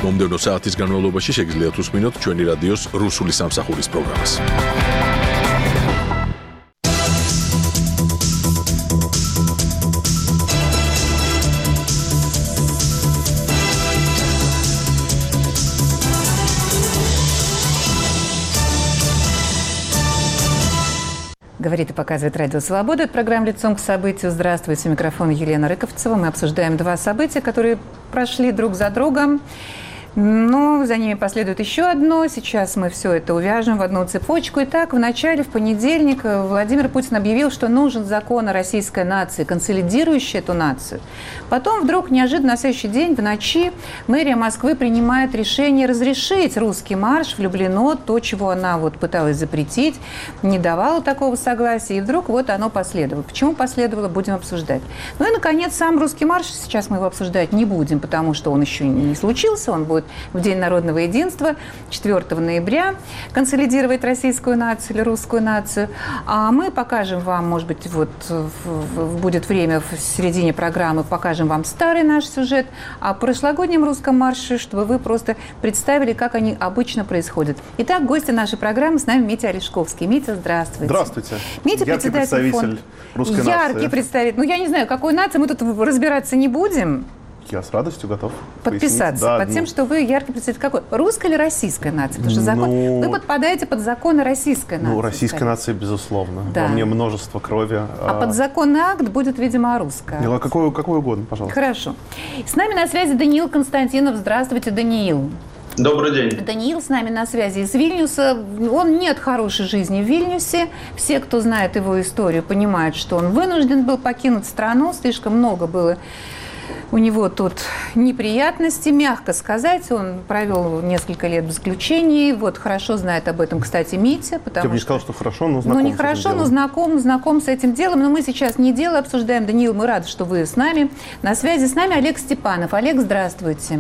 მომდევნო საათის განმავლობაში შეგიძლიათ უსმინოთ ჩვენი რადიოს რუსული სამსახურის პროგრამას. Говорит и показывает Радио Свобода. Это программа «Лицом к событию». Здравствуйте, у микрофона Елена Рыковцева. Мы обсуждаем два события, которые прошли друг за другом. Но за ними последует еще одно. Сейчас мы все это увяжем в одну цепочку. Итак, в понедельник, Владимир Путин объявил, что нужен закон о российской нации, консолидирующий эту нацию. Потом вдруг неожиданно на следующий день в ночи мэрия Москвы принимает решение разрешить русский марш «Влюблено», то, чего она пыталась запретить, не давала такого согласия. И вдруг оно последовало. Почему последовало, будем обсуждать. Ну и, наконец, сам русский марш. Сейчас мы его обсуждать не будем, потому что он еще не случился. Он будет в День народного единства, 4 ноября, консолидировать российскую нацию или русскую нацию. А мы покажем вам, может быть, будет время в середине программы, покажем вам старый наш сюжет о прошлогоднем русском марше, чтобы вы просто представили, как они обычно происходят. Итак, гости нашей программы, с нами Митя Олешковский. Митя, здравствуйте. Здравствуйте. Митя, яркий представитель русской нации. Яркий представитель. Я не знаю, какой нации, мы тут разбираться не будем. Я с радостью готов подписаться под тем, что вы яркий представитель какой? Русской или российской нации? Потому что вы подпадаете под законы российской нации. Российской нации, безусловно. Да. Во мне множество крови. А подзаконный акт будет, видимо, русская. Какой угодно, пожалуйста. Хорошо. С нами на связи Даниил Константинов. Здравствуйте, Даниил. Добрый день. Даниил с нами на связи из Вильнюса. Он не от хорошей жизни в Вильнюсе. Все, кто знает его историю, понимают, что он вынужден был покинуть страну. Слишком много было у него тут неприятности, мягко сказать. Он провел несколько лет в заключении. Хорошо знает об этом, кстати, Митя. Я бы не сказал, что хорошо, но знаком не хорошо, но знаком с этим делом. Но мы сейчас не дело обсуждаем. Даниил, мы рады, что вы с нами. На связи с нами Олег Степанов. Олег, здравствуйте.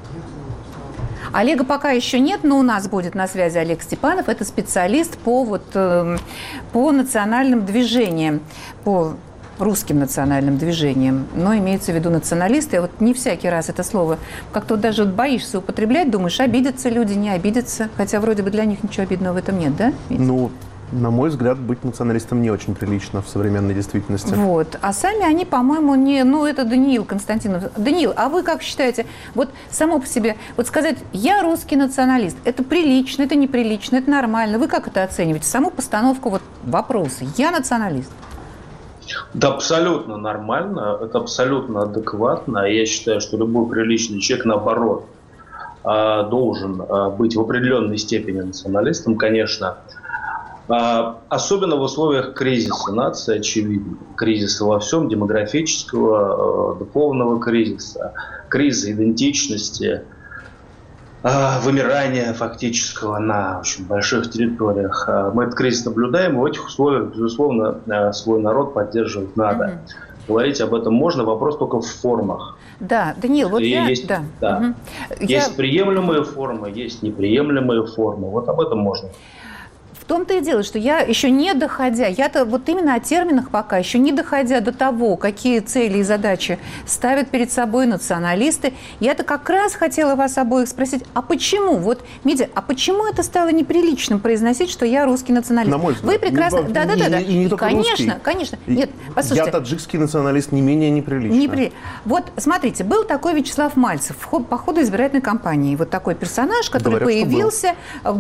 Олега пока еще нет, но у нас будет на связи Олег Степанов. Это специалист по национальным движениям, по русским национальным движениям, но имеется в виду националисты. Я не всякий раз это слово как-то даже боишься употреблять, думаешь, обидятся люди, не обидятся, хотя вроде бы для них ничего обидного в этом нет, да? На мой взгляд, быть националистом не очень прилично в современной действительности. А сами они, по-моему, не... это Даниил Константинов. Даниил, а вы как считаете, само по себе, сказать, я русский националист, это прилично, это неприлично, это нормально? Вы как это оцениваете? Саму постановку вопроса. Я националист. Это абсолютно нормально, это абсолютно адекватно. Я считаю, что любой приличный человек, наоборот, должен быть в определенной степени националистом, конечно. Особенно в условиях кризиса нации, очевидно. Кризиса во всем, демографического, духовного кризиса, кризиса идентичности, вымирания фактического на очень больших территориях. Мы этот кризис наблюдаем, и в этих условиях, безусловно, свой народ поддерживать надо. Говорить об этом можно, вопрос только в формах. Да, Даниил, есть приемлемые формы, есть неприемлемые формы. Об этом можно. В том-то и дело, что я еще не доходя, я-то именно о терминах пока, еще не доходя до того, какие цели и задачи ставят перед собой националисты, я-то как раз хотела вас обоих спросить, а почему, Митя, а почему это стало неприличным произносить, что я русский националист? На мой взгляд. Вы прекрасно... Да. И не только конечно, русский. Конечно. Нет, послушайте. Я таджикский националист, не менее неприлично. Смотрите, был такой Вячеслав Мальцев по ходу избирательной кампании. Такой персонаж, который появился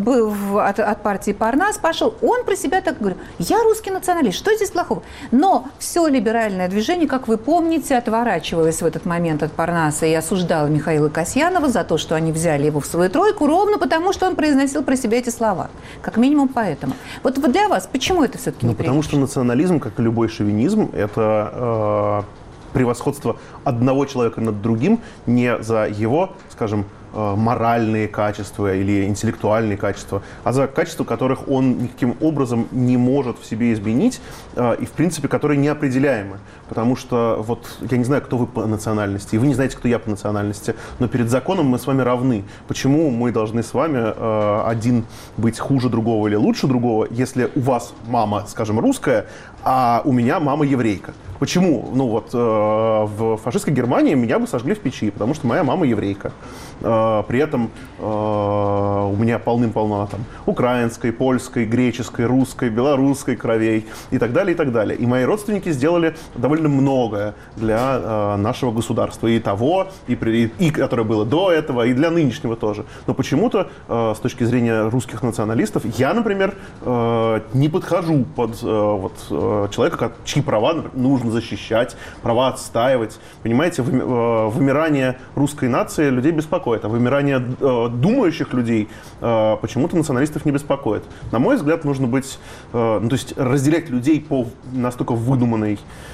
от партии Парнас, пошел. Он про себя так говорил, я русский националист, что здесь плохого? Но все либеральное движение, как вы помните, отворачивалось в этот момент от Парнаса и осуждало Михаила Касьянова за то, что они взяли его в свою тройку, ровно потому, что он произносил про себя эти слова. Как минимум поэтому. Для вас, почему это все-таки неприлично? Потому что национализм, как и любой шовинизм, это превосходство одного человека над другим не за его, скажем, моральные качества или интеллектуальные качества, а за качества, которых он никаким образом не может в себе изменить и, в принципе, которые неопределяемы. Потому что, я не знаю, кто вы по национальности, и вы не знаете, кто я по национальности, но перед законом мы с вами равны. Почему мы должны с вами один быть хуже другого или лучше другого, если у вас мама, скажем, русская, а у меня мама еврейка. Почему? Ну вот в фашистской Германии меня бы сожгли в печи, потому что моя мама еврейка. При этом у меня полным-полно там украинской, польской, греческой, русской, белорусской кровей и так далее, и так далее. И мои родственники сделали довольно многое для нашего государства. И того, и которое было до этого, и для нынешнего тоже. Но почему-то с точки зрения русских националистов я, например, не подхожу под человека, чьи права, например, нужно защищать, права отстаивать. Понимаете, вымирание русской нации людей беспокоит, а вымирание думающих людей почему-то националистов не беспокоит. На мой взгляд, нужно быть, то есть разделять людей по настолько выдуманной,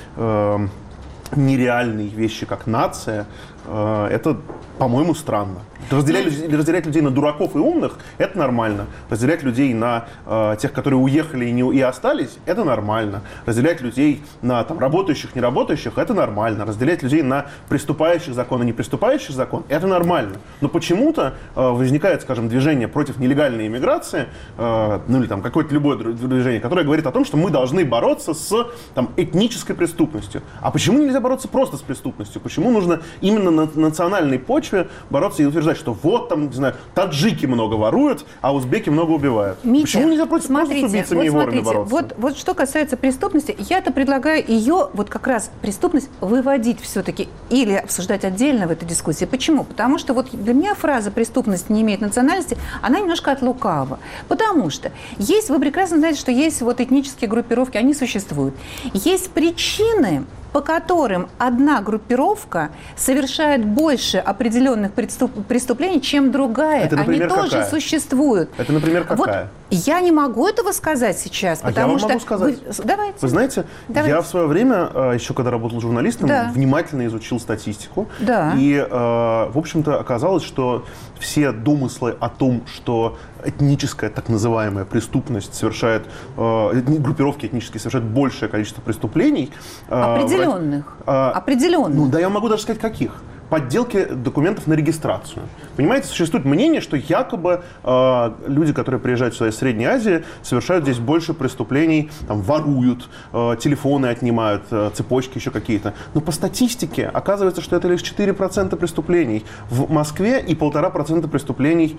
нереальной вещи, как нация, это, по-моему, странно. Разделять людей на дураков и умных – это нормально. Разделять людей на тех, которые уехали и остались – это нормально. Разделять людей на работающих, неработающих – это нормально. Разделять людей на приступающих закон и не приступающих закон – это нормально. Но почему-то возникает, скажем, движение против нелегальной иммиграции, или какое-то любое движение, которое говорит о том, что мы должны бороться с этнической преступностью. А почему нельзя бороться просто с преступностью? Почему нужно именно на национальной почве бороться и утверждать, что вот там, не знаю, таджики много воруют, а узбеки много убивают? Митя, почему нельзя просто с убийцами и ворами бороться? Вот что касается преступности, я-то предлагаю ее, вот как раз преступность, выводить все-таки или обсуждать отдельно в этой дискуссии. Почему? Потому что вот для меня фраза «преступность не имеет национальности», она немножко от лукава. Потому что есть, вы прекрасно знаете, что есть вот этнические группировки, они существуют. Есть причины, по которым одна группировка совершает больше определенных преступлений, чем другая. Это, например, они тоже существуют. Это, например, какая? Вот я не могу этого сказать сейчас, потому что... могу сказать. Давайте. Вы знаете, я в свое время, еще когда работал журналистом, внимательно изучил статистику. Да. И, в общем-то, оказалось, что все домыслы о том, что этническая, так называемая, преступность совершает, группировки этнические совершают большее количество преступлений. Определенных. Определенных. Ну, да, я могу даже сказать, каких. Подделки документов на регистрацию. Понимаете, существует мнение, что якобы люди, которые приезжают сюда из Средней Азии, совершают здесь больше преступлений, воруют, телефоны отнимают, цепочки еще какие-то. Но по статистике оказывается, что это лишь 4% преступлений в Москве и 1,5% преступлений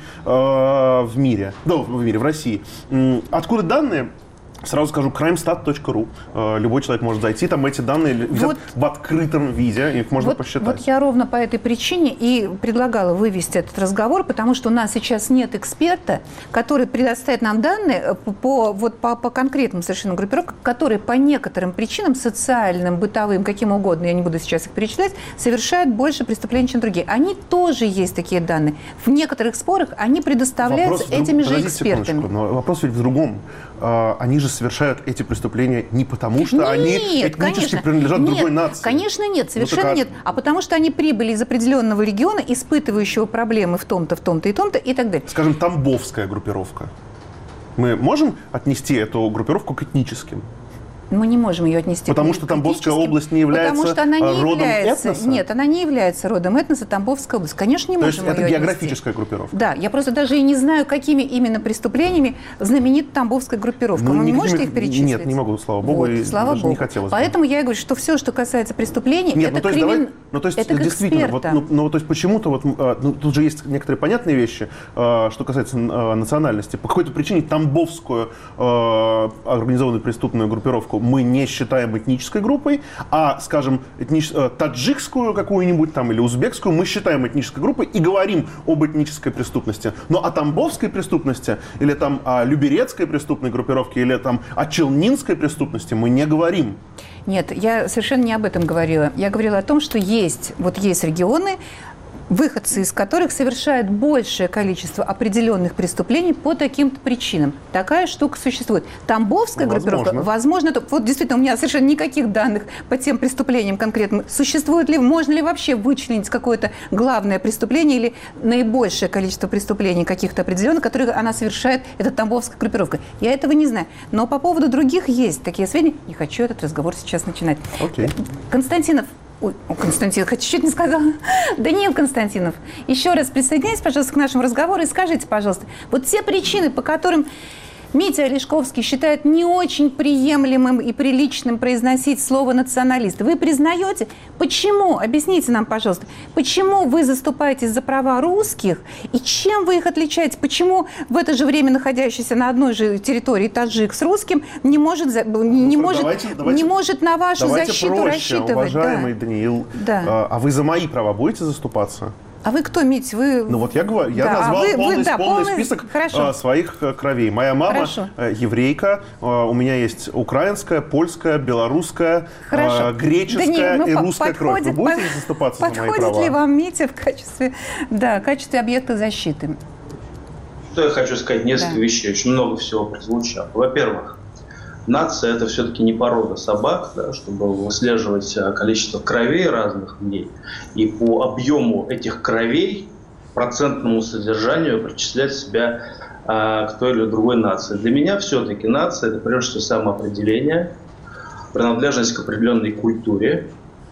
в мире. Да, в России. Откуда данные? Сразу скажу, crimestat.ru. Любой человек может зайти, там эти данные висят в открытом виде, их можно посчитать. Вот я ровно по этой причине и предлагала вывести этот разговор, потому что у нас сейчас нет эксперта, который предоставит нам данные по конкретным совершенно группировкам, которые по некоторым причинам, социальным, бытовым, каким угодно, я не буду сейчас их перечислять, совершают больше преступлений, чем другие. Они тоже есть такие данные. В некоторых спорах они предоставляются этими же экспертами. Но вопрос ведь в другом. Они же совершают эти преступления не потому, что они этнически принадлежат другой нации. Конечно, нет, совершенно нет. А потому что они прибыли из определенного региона, испытывающего проблемы в том-то, в том-то и том-то и так далее. Скажем, тамбовская группировка. Мы можем отнести эту группировку к этническим? Мы не можем ее отнести потому что Тамбовская область не является родом этноса? Нет, она не является родом этноса, Тамбовская область. Конечно, не можем ее отнести. То есть это географическая группировка? Да, я просто даже и не знаю, какими именно преступлениями знаменита Тамбовская группировка. Вы не можете их перечислить? Нет, не могу, слава богу, и слава даже богу. Не хотелось бы. Поэтому я и говорю, что все, что касается преступлений, это криминал. То есть действительно, то есть почему-то тут же есть некоторые понятные вещи, что касается национальности. По какой-то причине Тамбовскую организованную преступную группировку мы не считаем этнической группой, а, скажем, таджикскую какую-нибудь или узбекскую мы считаем этнической группой и говорим об этнической преступности. Но о тамбовской преступности или о люберецкой преступной группировке или о челнинской преступности мы не говорим. Нет, я совершенно не об этом говорила. Я говорила о том, что есть регионы, выходцы из которых совершают большее количество определенных преступлений по таким-то причинам. Такая штука существует. Тамбовская группировка, возможно, вот действительно у меня совершенно никаких данных по тем преступлениям конкретным. Существует ли, можно ли вообще вычленить какое-то главное преступление или наибольшее количество преступлений каких-то определенных, которые она совершает, эта тамбовская группировка? Я этого не знаю. Но по поводу других есть такие сведения. Не хочу этот разговор сейчас начинать. Окей. Константинов. Ой, Константинов, чуть не сказала. Даниил Константинов, еще раз присоединяйтесь, пожалуйста, к нашему разговору и скажите, пожалуйста, вот те причины, по которым Митя Олешковский считает не очень приемлемым и приличным произносить слово «националист». Вы признаете? Почему? Объясните нам, пожалуйста. Почему вы заступаетесь за права русских и чем вы их отличаете? Почему в это же время находящийся на одной же территории таджик с русским не может на вашу защиту проще, рассчитывать? Уважаемый Даниил, а вы за мои права будете заступаться? А вы кто, Мить? Вы... Ну вот я говорю, я назвал полный список своих кровей. Моя мама еврейка, у меня есть украинская, польская, белорусская, греческая и русская кровь. Вы будете заступаться за мои права? Подходит ли вам Митя в качестве объекта защиты? Что я хочу сказать? Несколько вещей. Очень много всего прозвучало. Во-первых, нация – это все-таки не порода собак, да, чтобы выслеживать количество кровей разных в ней и по объему этих кровей, процентному содержанию причислять себя к той или другой нации. Для меня все-таки нация – это прежде всего самоопределение, принадлежность к определенной культуре,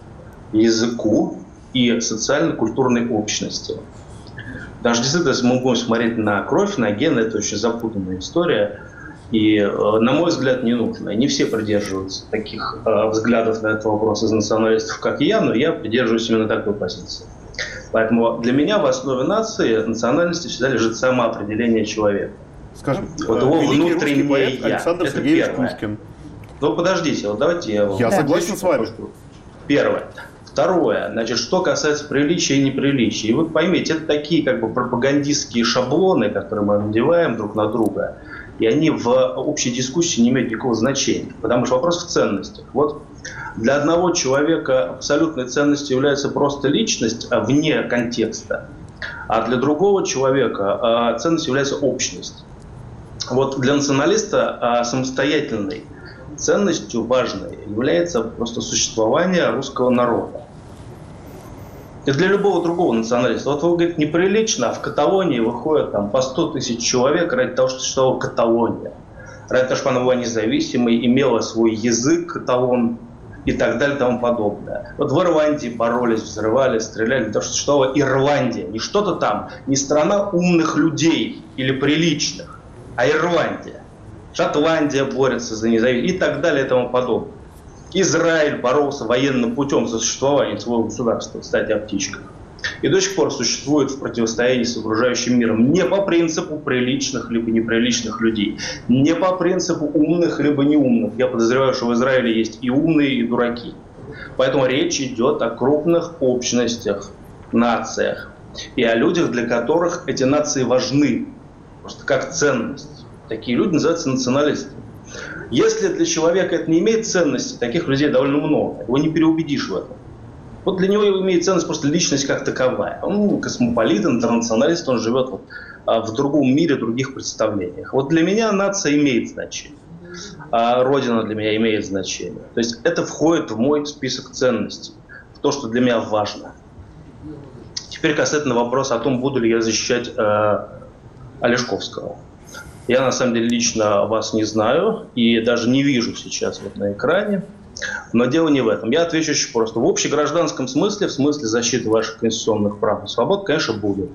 языку и социально-культурной общности. Даже действительно, если мы будем смотреть на кровь, на гены, это очень запутанная история. И, на мой взгляд, не нужно. И не все придерживаются таких взглядов на этот вопрос из националистов, как и я, но я придерживаюсь именно такой позиции. Поэтому для меня в основе нации, национальности всегда лежит самоопределение человека. Скажем, вот его внутреннее я. Александр Сергеевич Пушкин. Ну, подождите, вот давайте я... Я согласен с вами. Первое. Второе, значит, что касается приличия и неприличия. И вы поймите, это такие как бы пропагандистские шаблоны, которые мы надеваем друг на друга. И они в общей дискуссии не имеют никакого значения. Потому что вопрос в ценностях. Вот для одного человека абсолютной ценностью является просто личность вне контекста, а для другого человека ценностью является общность. Вот для националиста самостоятельной ценностью важной является просто существование русского народа. И для любого другого националиста. Вот вы говорите, неприлично, а в Каталонии выходят там по 100 тысяч человек ради того, что существовала Каталония. Ради того, чтобы она была независимой, имела свой язык, каталон и так далее и тому подобное. Вот в Ирландии боролись, взрывали, стреляли для того, чтобы существовала Ирландия. Не что-то там, не страна умных людей или приличных, а Ирландия. Шотландия борется за независимость и так далее и тому подобное. Израиль боролся военным путем за существование своего государства, кстати, о птичках. И до сих пор существует в противостоянии с окружающим миром не по принципу приличных либо неприличных людей, не по принципу умных либо неумных. Я подозреваю, что в Израиле есть и умные, и дураки. Поэтому речь идет о крупных общностях, нациях и о людях, для которых эти нации важны, просто как ценность. Такие люди называются националистами. Если для человека это не имеет ценности, таких людей довольно много, его не переубедишь в этом. Вот для него имеет ценность просто личность как таковая. Он космополит, интернационалист, он живет вот в другом мире, других представлениях. Вот для меня нация имеет значение, а Родина для меня имеет значение. То есть это входит в мой список ценностей, в то, что для меня важно. Теперь касательно вопроса о том, буду ли я защищать Олешковского. Я, на самом деле, лично вас не знаю и даже не вижу сейчас вот на экране. Но дело не в этом. Я отвечу очень просто. В общегражданском смысле, в смысле защиты ваших конституционных прав и свобод, конечно, буду.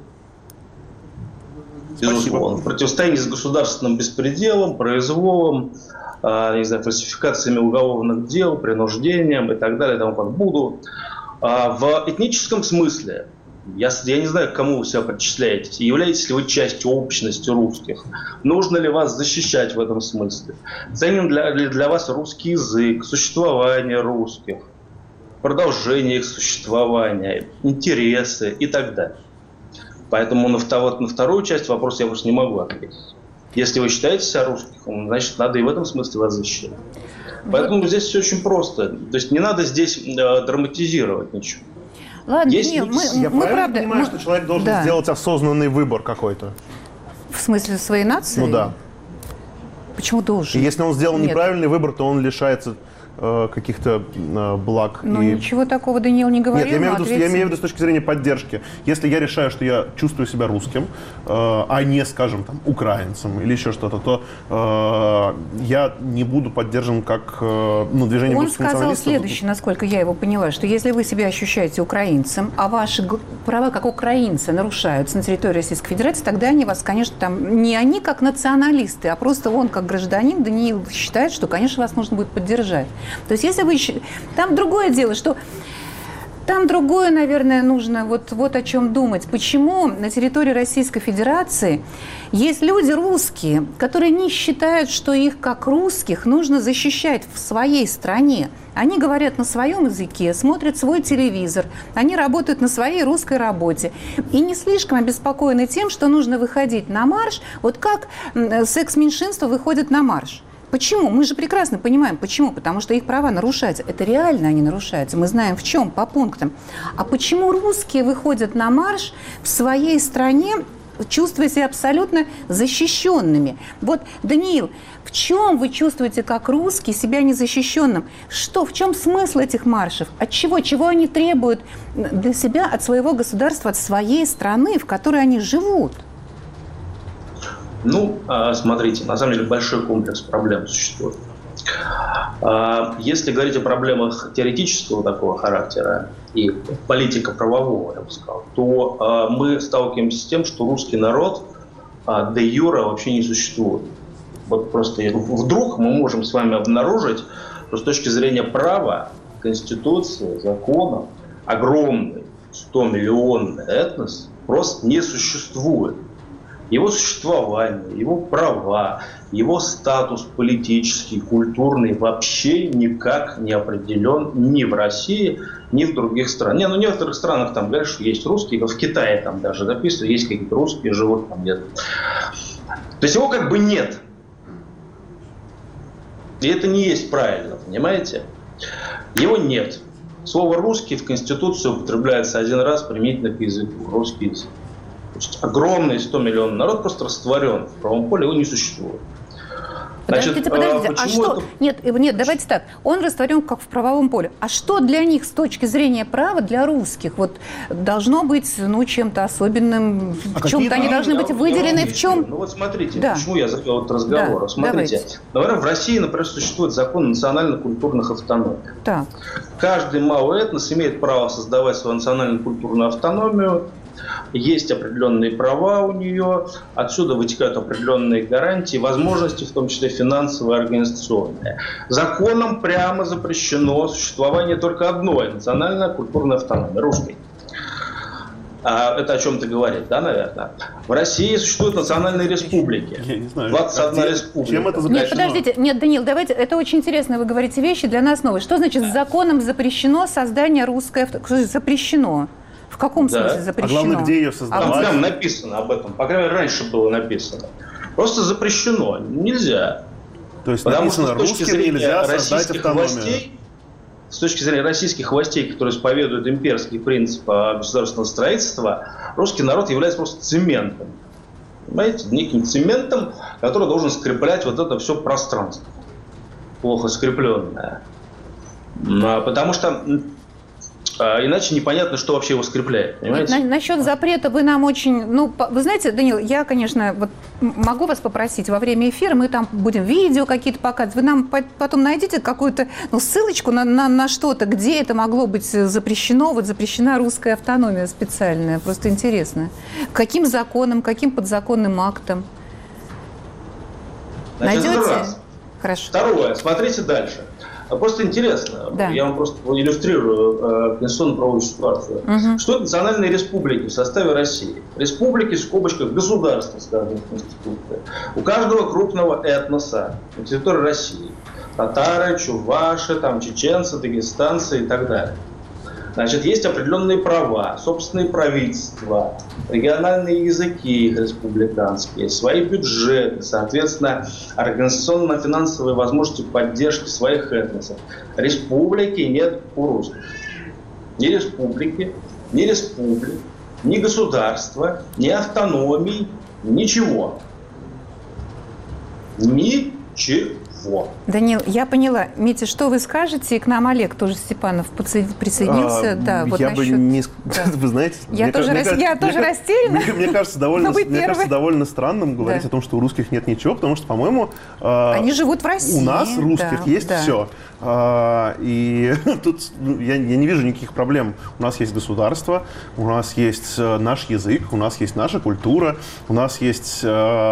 Безусловно. В противостоянии с государственным беспределом, произволом, не знаю, фальсификациями уголовных дел, принуждением и так далее, тому подобное. Буду. В этническом смысле, я не знаю, к кому вы себя причисляетесь, являетесь ли вы частью общности русских, нужно ли вас защищать в этом смысле, ценен для вас русский язык, существование русских, продолжение их существования, интересы и так далее. Поэтому на вторую часть вопроса я просто не могу ответить. Если вы считаете себя русским, значит, надо и в этом смысле вас защищать. Поэтому здесь все очень просто. То есть не надо здесь драматизировать ничего. Ладно, я правильно понимаю, что человек должен сделать осознанный выбор какой-то? В смысле своей нации? Ну да. Почему должен? И если он сделал неправильный выбор, то он лишается каких-то благ. Ну, ничего такого Даниил не говорил. Нет, я имею в виду с точки зрения поддержки. Если я решаю, что я чувствую себя русским, а не, скажем, там, украинцем или еще что-то, то я не буду поддержан как движение русских националистов. Он сказал следующее, насколько я его поняла, что если вы себя ощущаете украинцем, а ваши права как украинца нарушаются на территории Российской Федерации, тогда они вас, конечно, там не они как националисты, а просто он как гражданин, Даниил, считает, что, конечно, вас нужно будет поддержать. То есть если вы... Там другое дело, что... Там другое, наверное, нужно вот о чем думать. Почему на территории Российской Федерации есть люди русские, которые не считают, что их, как русских, нужно защищать в своей стране. Они говорят на своем языке, смотрят свой телевизор, они работают на своей русской работе. И не слишком обеспокоены тем, что нужно выходить на марш, вот как секс-меньшинства выходят на марш. Почему? Мы же прекрасно понимаем, почему. Потому что их права нарушаются. Это реально они нарушаются. Мы знаем в чем, по пунктам. А почему русские выходят на марш в своей стране, чувствуя себя абсолютно защищенными? Вот, Даниил, в чем вы чувствуете, как русский, себя незащищенным? Что, в чем смысл этих маршев? От чего? Чего они требуют для себя, от своего государства, от своей страны, в которой они живут? Ну, смотрите, на самом деле большой комплекс проблем существует. Если говорить о проблемах теоретического такого характера и политико-правового, я бы сказал, то мы сталкиваемся с тем, что русский народ де юре вообще не существует. Вот просто вдруг мы можем с вами обнаружить, что с точки зрения права, конституции, законов, огромный 100-миллионный этнос просто не существует. Его существование, его права, его статус политический, культурный вообще никак не определен ни в России, ни в других странах. В некоторых странах там говорят, что есть русские, в Китае там даже написано, есть какие-то русские, живут там где-то. То есть его как бы нет. И это не есть правильно, понимаете? Его нет. Слово «русский» в Конституции употребляется один раз применительно к языку, русский язык. Огромный 100-миллионный народ просто растворен в правом поле, его не существует. Подождите, а что? Нет, давайте так. Он растворен как в правовом поле. А что для них с точки зрения права, для русских, вот должно быть, чем-то особенным, в чем-то они должны быть выделены, в чем? Ну вот смотрите, почему я завел этот разговор. Да, смотрите, например, в России, например, существует закон национально-культурных автономий. Так. Каждый малый этнос имеет право создавать свою национально-культурную автономию. Есть определенные права у нее, отсюда вытекают определенные гарантии, возможности, в том числе финансовые, организационные. Законом прямо запрещено существование только одной национальной культурной автономии, русской. Это о чем-то говорит, да, наверное? В России существуют национальные республики. Я не знаю. 21 республика. Чем это запрещено? Нет, подождите. Нет, Даниил, давайте. Это очень интересно, вы говорите вещи для нас новые. Что значит законом запрещено создание русской автономии? Запрещено. В каком смысле запрещено? А главное, где ее создавать? Там прям написано об этом. По крайней мере, раньше было написано. Просто запрещено. Нельзя. То есть потому написано, что с точки зрения нельзя создать автономию. С точки зрения российских властей, которые исповедуют имперский принцип государственного строительства, русский народ является просто цементом. Понимаете? Неким цементом, который должен скреплять вот это все пространство. Плохо скрепленное. Потому что иначе непонятно, что вообще его скрепляет. Понимаете? Насчет запрета вы нам очень... вы знаете, Даниил, я, конечно, могу вас попросить во время эфира, мы там будем видео какие-то показывать, вы нам потом найдите какую-то ссылочку на что-то, где это могло быть запрещено, запрещена русская автономия специальная, просто интересно. Каким законом, каким подзаконным актом? Найдете? Хорошо. Второе, смотрите дальше. Просто интересно, да. Я вам просто иллюстрирую конституционно-правовую ситуацию. Угу. Что это национальные республики в составе России? Республики, в скобочках, государства, сказано в Конституции. У каждого крупного этноса на территории России. Татары, чуваши, чеченцы, дагестанцы и так далее. Значит, есть определенные права, собственные правительства, региональные языки их республиканские, свои бюджеты, соответственно, организационно-финансовые возможности поддержки своих этносов. Республики нет у русских. Ни республики, ни республик, ни государства, ни автономий, ничего. Ничего. Данил, я поняла. Митя, что вы скажете? И к нам Олег тоже Степанов присоединился. Да, вот я насчет... бы не... Да. Вы знаете... Я тоже растеряна. Мне кажется, довольно странным говорить о том, что у русских нет ничего, потому что, по-моему... Они живут в России. У нас, русских, есть все. И тут я не вижу никаких проблем. У нас есть государство, у нас есть наш язык, у нас есть наша культура, у нас есть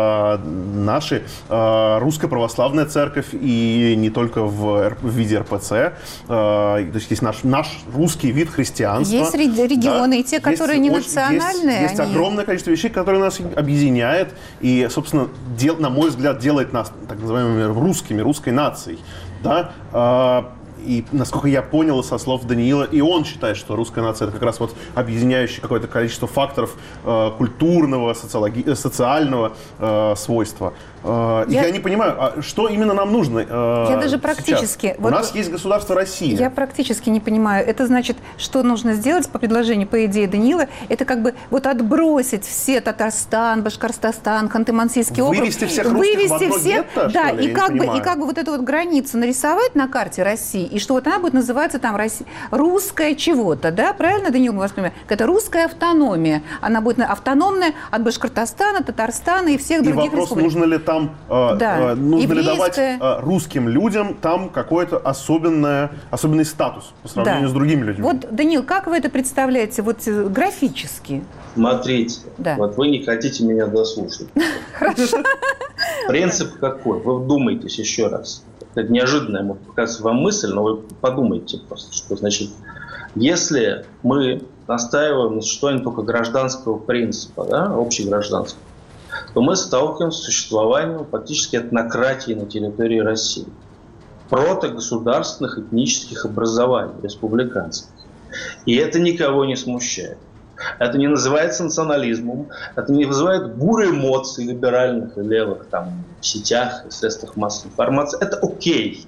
наша русская православная церковь, и не только в виде РПЦ. То есть есть наш русский вид христианства. Есть регионы, да? И те, которые не национальные. Есть огромное количество вещей, которые нас объединяют, и, собственно, на мой взгляд, делает нас так называемыми русскими, русской нацией. Да? И, насколько я понял со слов Даниила, и он считает, что русская нация – это как раз вот объединяющее какое-то количество факторов культурного, социального свойства. Я не понимаю, что именно нам нужно Я даже практически… Вот у нас есть государство Россия. Я практически не понимаю. Это значит, что нужно сделать по предложению, по идее Даниила, это как бы вот отбросить все Татарстан, Башкортостан, Ханты-Мансийский округ. Вывести всех русских в одно гетто, да, что ли? и как бы вот эту вот границу нарисовать на карте России, и что вот она будет называться там русская чего-то, да? Правильно, Даниил, мы вас понимаем? Это русская автономия. Она будет автономная от Башкортостана, Татарстана и всех других республик. И вопрос, нужно ли там, нужно ли давать русским людям там какой-то особенный статус по сравнению с другими людьми. Вот, Даниил, как вы это представляете вот графически? Смотрите, вот вы не хотите меня дослушать. Хорошо. Принцип какой? Вы вдумайтесь еще раз. Это неожиданная, может показаться вам мысль, но вы подумайте просто, что значит, если мы настаиваем на существовании только гражданского принципа, да, общегражданского, то мы сталкиваемся с существованием фактически этнократии на территории России. Протогосударственных этнических образований, республиканских. И это никого не смущает. Это не называется национализмом, это не вызывает бурю эмоций либеральных и левых там, в сетях и средствах массовой информации. Это окей.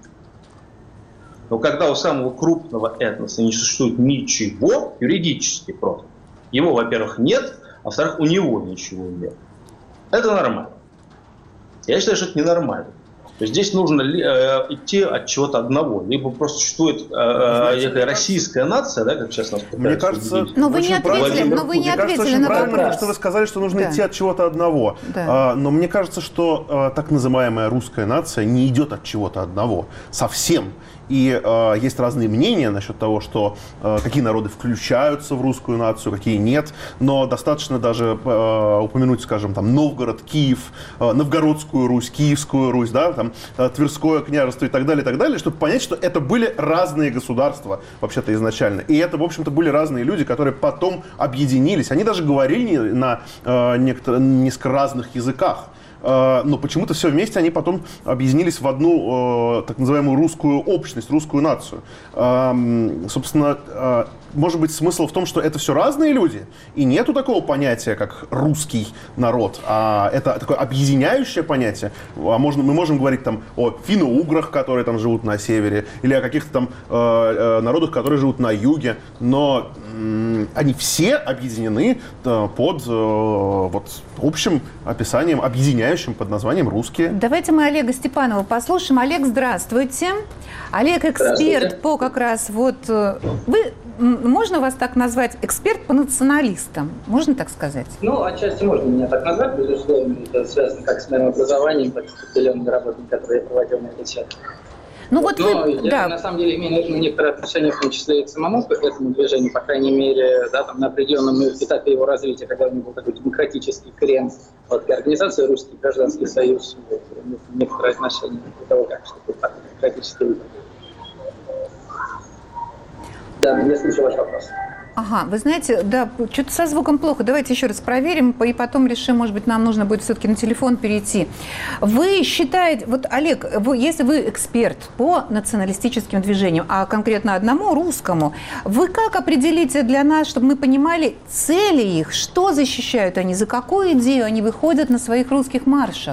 Но когда у самого крупного этноса не существует ничего, юридически просто, его, во-первых, нет, а во-вторых, у него ничего нет. Это нормально. Я считаю, что это ненормально. То есть здесь нужно идти от чего-то одного. Либо просто существует некая российская нация, да, как сейчас нас пытаются. Мне кажется, но вы не ответили на вопрос. Что вы сказали, что нужно идти от чего-то одного. Да. Но мне кажется, что так называемая русская нация не идет от чего-то одного. Совсем. И есть разные мнения насчет того, что какие народы включаются в русскую нацию, какие нет. Но достаточно даже упомянуть, скажем, там, Новгород, Киев, Новгородскую Русь, Киевскую Русь, да, там, Тверское княжество и так далее, чтобы понять, что это были разные государства вообще-то изначально. И это, в общем-то, были разные люди, которые потом объединились. Они даже говорили на несколько разных языках. Но почему-то все вместе они потом объединились в одну так называемую русскую общность, русскую нацию. Собственно, может быть, смысл в том, что это все разные люди, и нету такого понятия, как русский народ, а это такое объединяющее понятие. Мы можем говорить там о финно-уграх, которые там живут на севере, или о каких-то там народах, которые живут на юге, но они все объединены под вот общим описанием, объединяющим под названием «русские». Давайте мы Олега Степанова послушаем. Олег, здравствуйте. Олег эксперт по как раз вот... Можно вас так назвать, эксперт по националистам? Можно так сказать? Ну, отчасти можно меня так назвать, безусловно. Это связано как с моим образованием, так и с определенными работами, которые я проводил на этот счет. Ну, вот я на самом деле имею некоторое отношение, в том числе и к самому к этому движению, по крайней мере, да, там, на определенном этапе его развития, когда у него был такой демократический крен, вот, и организация «Русский гражданский союз», вот, некоторое отношение к того, как что-то так, демократический выбор. Да, я слышу ваш вопрос. Ага, вы знаете, да, что-то со звуком плохо. Давайте еще раз проверим, и потом решим, может быть, нам нужно будет все-таки на телефон перейти. Вы считаете, вот, Олег, если вы эксперт по националистическим движениям, а конкретно одному русскому, вы как определите для нас, чтобы мы понимали цели их, что защищают они, за какую идею они выходят на своих русских маршах?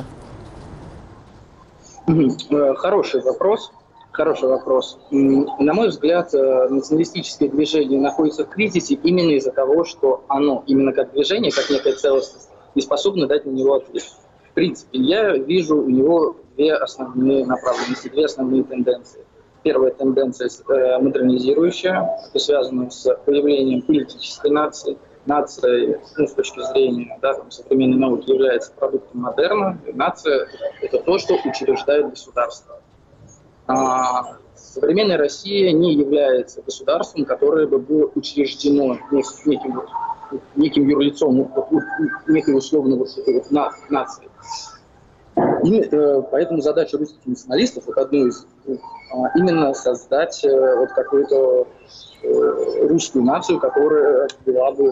Хороший вопрос. Хороший вопрос. На мой взгляд, националистическое движение находится в кризисе именно из-за того, что оно, именно как движение, как некая целостность, не способно дать на него ответ. В принципе, я вижу у него две основные направленности, две основные тенденции. Первая тенденция модернизирующая, это связано с появлением политической нации. Нация, с точки зрения современной науки, является продуктом модерна. Нация – это то, что учреждает государство. Современная Россия не является государством, которое бы было учреждено неким юрлицом, некой условной нации. И поэтому задача русских националистов, одну из именно создать какую-то русскую нацию, которая была бы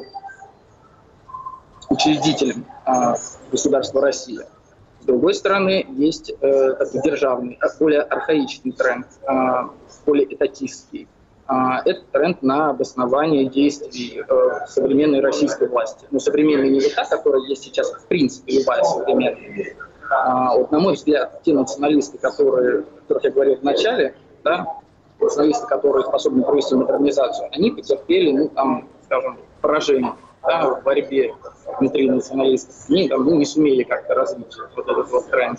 учредителем государства Россия. С другой стороны, есть такой державный, более архаичный тренд, более этатистский. Это тренд на обоснование действий современной российской власти. Но современная не та, которая есть сейчас, в принципе, любая современная. На мой взгляд, те националисты, о которых я говорил в начале, националисты, которые способны провести модернизацию, они потерпели, поражение в борьбе внутри националистов. Они не сумели как-то развить этот тренд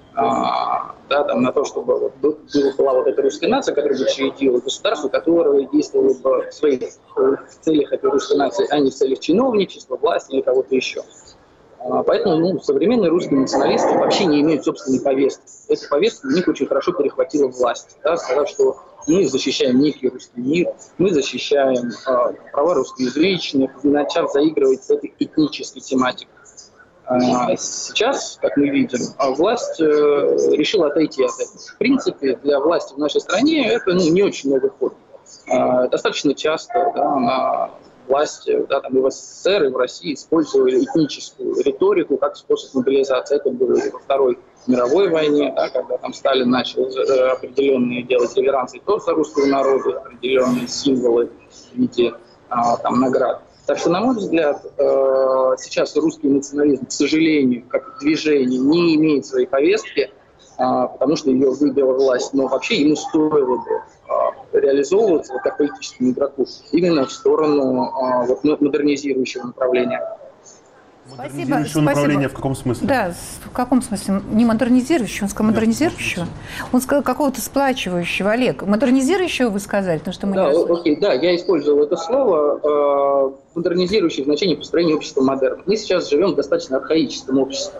на то, чтобы была эта русская нация, которая бы учредила государство, которое действовало бы в своих целях этой русской нации, а не в целях чиновничества, власти или кого-то еще. Поэтому современные русские националисты вообще не имеют собственной повестки. Эта повестка у них очень хорошо перехватила власть, сказав, что мы защищаем некий русский мир, мы защищаем права русскоязычных, начав заигрывать с этой этнической тематикой. Сейчас, как мы видим, власть решила отойти от этого. В принципе, для власти в нашей стране это не очень новый ход. Достаточно часто власти и в СССР, и в России использовали этническую риторику как способ мобилизации. Это было и во Второй мировой войне, когда Сталин начал определенные делать реверансы за русского народа, определенные символы в виде наград. Так что, на мой взгляд, сейчас русский национализм, к сожалению, как движение, не имеет своей повестки, потому что ее выбила власть, но вообще ему стоило бы реализовываться как политическому игроку именно в сторону модернизирующего направления. Модернизирующего направления в каком смысле? Да, в каком смысле? Не модернизирующего, он сказал модернизирующего. Он сказал какого-то сплачивающего. Олег, модернизирующего вы сказали, потому что мы я использовал это слово. Модернизирующее значение построения общества модерна. Мы сейчас живем в достаточно архаическом обществе.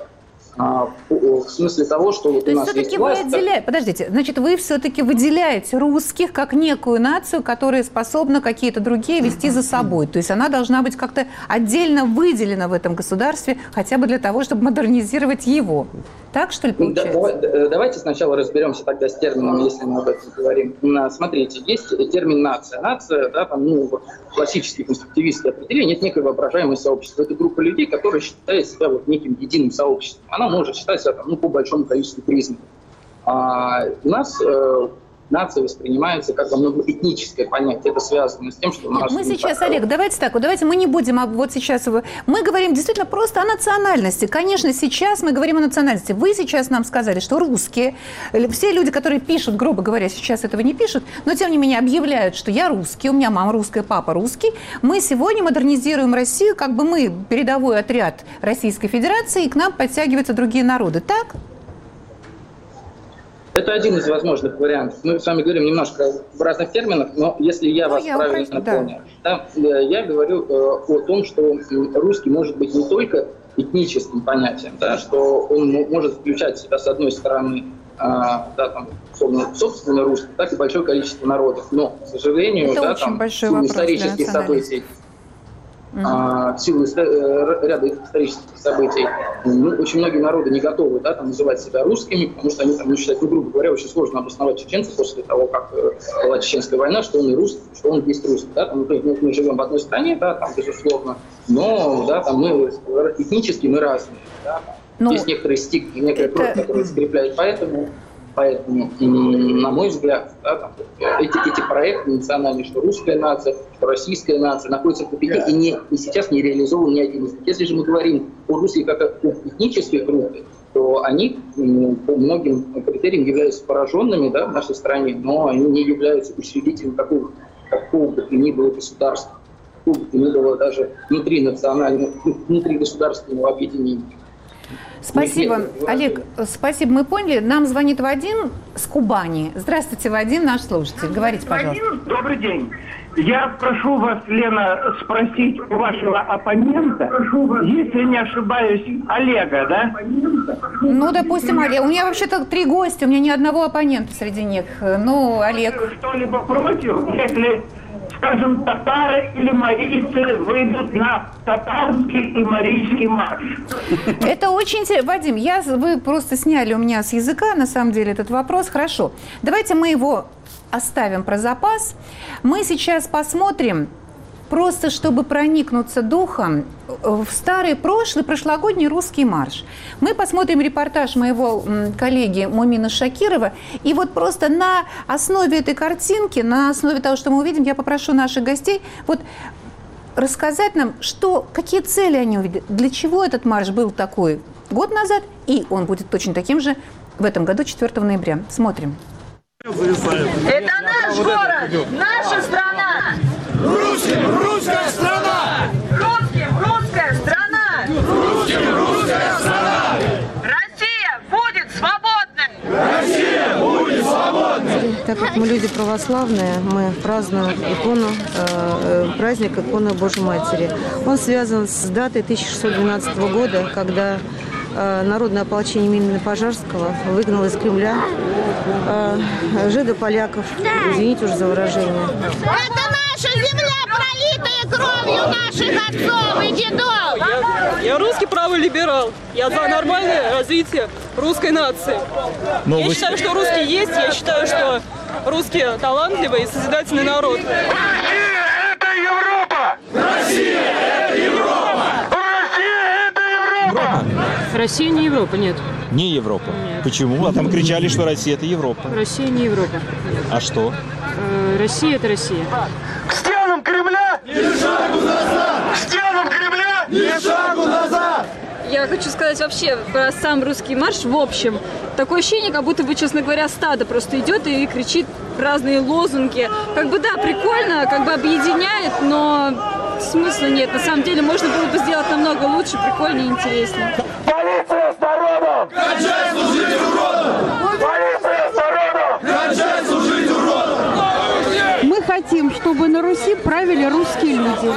В смысле того, что у нас есть власть... Подождите, значит, вы все-таки выделяете русских как некую нацию, которая способна какие-то другие вести за собой. То есть она должна быть как-то отдельно выделена в этом государстве, хотя бы для того, чтобы модернизировать его. Так, что ли, получается? Давайте сначала разберемся тогда с термином, если мы об этом говорим. Смотрите, есть термин «нация». Нация, классические конструктивистские определения, это некое воображаемое сообщество. Это группа людей, которые считают себя неким единым сообществом. Она может считать себя по большому количеству признаков. У нас нация воспринимается как многоэтническое понятие. Это связано с тем, что у нас... Мы сейчас, Олег, давайте мы не будем сейчас... Мы говорим действительно просто о национальности. Конечно, сейчас мы говорим о национальности. Вы сейчас нам сказали, что русские, все люди, которые пишут, грубо говоря, сейчас этого не пишут, но тем не менее объявляют, что я русский, у меня мама русская, папа русский. Мы сегодня модернизируем Россию, как бы мы передовой отряд Российской Федерации, и к нам подтягиваются другие народы. Так? Это один из возможных вариантов. Мы с вами говорим немножко в разных терминах, но если я вас правильно понял, я говорю о том, что русский может быть не только этническим понятием, что он может включать в себя, с одной стороны, собственно русский, так и большое количество народов. Но, к сожалению, в силу исторических событий, в силу ряда исторических событий, очень многие народы не готовы называть себя русскими, потому что они считают, грубо говоря, очень сложно обосновать чеченцев после того, как была Чеченская война, что он и русский, что он есть русский. Мы живем в одной стране, безусловно, но мы этнически мы разные. Есть некоторые стигмы, некая кровь, которая скрепляет. Поэтому, на мой взгляд, эти проекты национальные, что русская нация, что российская нация, находятся в тупике и сейчас не реализован ни один из них. Если же мы говорим о русских как о этнических группах, то они по многим критериям являются пораженными в нашей стране, но они не являются учредителем какого бы то ни было государства, какого бы то ни было даже внутри государственного объединения. Спасибо. Олег, спасибо, мы поняли. Нам звонит Вадим с Кубани. Здравствуйте, Вадим, наш слушатель. Говорите, пожалуйста. Вадим, добрый день. Я прошу вас, Лена, спросить у вашего оппонента, если не ошибаюсь, Олега, да? Ну, допустим, Олег. У меня вообще-то 3 гостя, у меня ни одного оппонента среди них. Ну, Олег. Что-либо против, если, скажем, татары или марийцы выйдут на татарский и марийский марш? Это очень интересно. Вадим, вы просто сняли у меня с языка, на самом деле, этот вопрос. Хорошо. Давайте мы его оставим про запас. Мы сейчас посмотрим, просто чтобы проникнуться духом, в старый прошлогодний русский марш. Мы посмотрим репортаж моего коллеги Мумина Шакирова. И вот просто на основе этой картинки, на основе того, что мы увидим, я попрошу наших гостей вот рассказать нам, какие цели они увидели, для чего этот марш был такой год назад, и он будет точно таким же в этом году, 4 ноября. Смотрим. Это наш город, наша страна. Русским русская страна! Русским русская страна! Русским русская страна! Россия будет свободной! Россия будет свободной! Так как мы люди православные, мы празднуем праздник иконы Божьей Матери. Он связан с датой 1612 года, когда народное ополчение имени Пожарского выгнало из Кремля жидополяков. Извините уж за выражение. Это наша земля, пролитая кровью наших отцов и дедов. Я русский правый либерал. Я за нормальное развитие русской нации. Я считаю, что русские есть. Я считаю, что русские талантливый и созидательный народ. Россия – это Европа! Россия – это Европа! Россия – это Европа! Россия не Европа, нет. Не Европа. Нет. Почему? А там кричали, что Россия – это Европа. Россия не Европа. А что? Россия – это Россия. К стенам Кремля! Ни шагу назад! К стенам Кремля! Ни шагу назад! Я хочу сказать вообще про сам русский марш в общем. Такое ощущение, как будто бы, честно говоря, стадо просто идет и кричит разные лозунги. Как бы, да, прикольно, как бы объединяет, но смысла нет. На самом деле можно было бы сделать намного лучше, прикольнее и интереснее. Полиция с народом! Кончай служить уродом! Полиция с народом! Кончай служить уродом! Мы хотим, чтобы на Руси правили русские люди.